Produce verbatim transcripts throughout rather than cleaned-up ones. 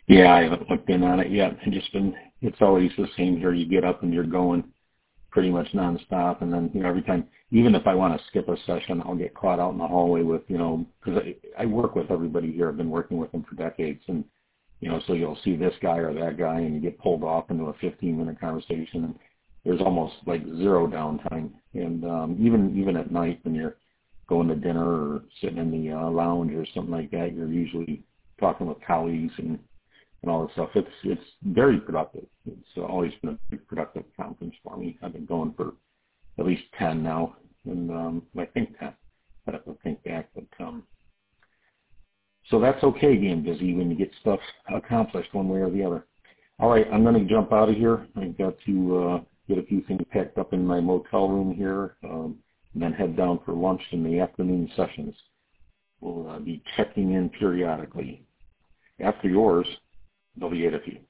Yeah, I haven't looked in on it yet. I've just been, it's always the same here. You get up and you're going pretty much nonstop. And then, you know, every time, even if I want to skip a session, I'll get caught out in the hallway with, you know, because I, I work with everybody here. I've been working with them for decades. And, you know, so you'll see this guy or that guy and you get pulled off into a fifteen minute conversation. And there's almost like zero downtime. And um, even, even at night when you're going to dinner or sitting in the uh, lounge or something like that, you're usually talking with colleagues and, and all that stuff. It's it's very productive. It's always been a very productive conference for me. I've been going for at least ten now, and um, I think ten. I have to think back, but um, so that's okay being busy when you get stuff accomplished one way or the other. All right, I'm going to jump out of here. I've got to uh, get a few things packed up in my motel room here, um, and then head down for lunch in the afternoon sessions. We'll uh, be checking in periodically. After yours, there'll be eight of you.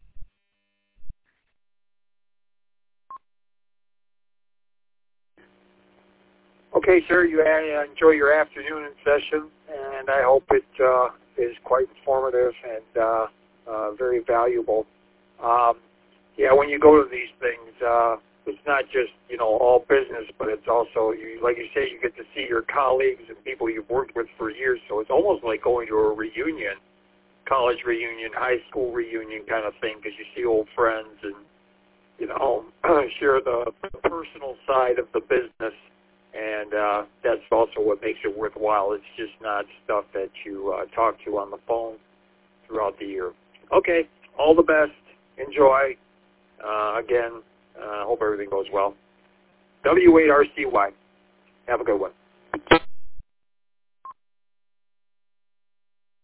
Okay, sir, you enjoy your afternoon session, and I hope it uh, is quite informative and uh, uh, very valuable. Um, yeah, when you go to these things, uh, it's not just, you know, all business, but it's also, you, like you say, you get to see your colleagues and people you've worked with for years, so it's almost like going to a reunion, college reunion, high school reunion kind of thing, because you see old friends and, you know, share the personal side of the business. And uh, that's also what makes it worthwhile. It's just not stuff that you uh, talk to on the phone throughout the year. Okay, all the best. Enjoy. Uh, again, I uh, hope everything goes well. W eight R C Y. Have a good one.